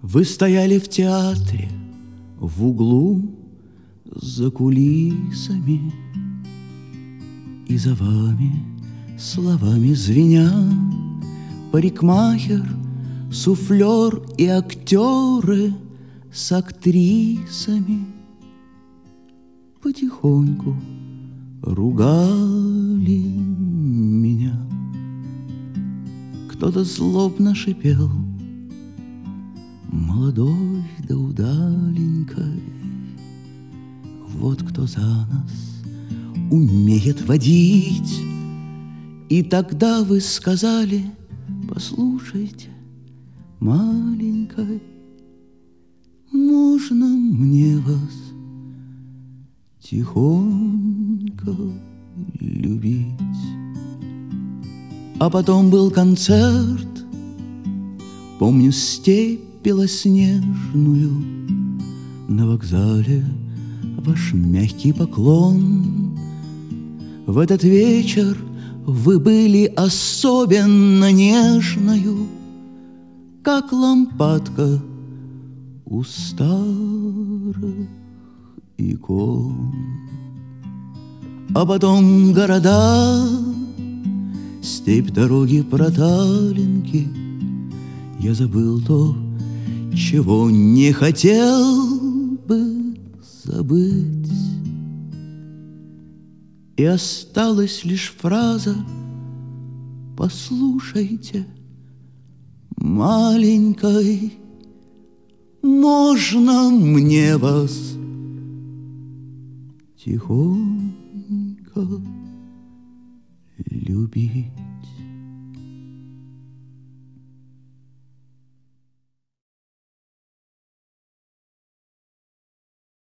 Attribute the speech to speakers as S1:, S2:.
S1: Вы стояли в театре, в углу, за кулисами, и за вами словами звеня парикмахер, суфлер и актеры с актрисами потихоньку ругали меня. Кто-то злобно шипел: молодой да удаленькой, вот кто за нас умеет водить. И тогда вы сказали: послушайте, маленькой, можно мне вас тихонько любить? А потом был концерт, помню степь белоснежную, на вокзале ваш мягкий поклон. В этот вечер вы были особенно нежною, как лампадка у старых икон. А потом города, степь, дороги, проталинки. Я забыл то, чего не хотел бы забыть. И осталась лишь фраза: послушайте, маленькой, можно мне вас тихонько любить?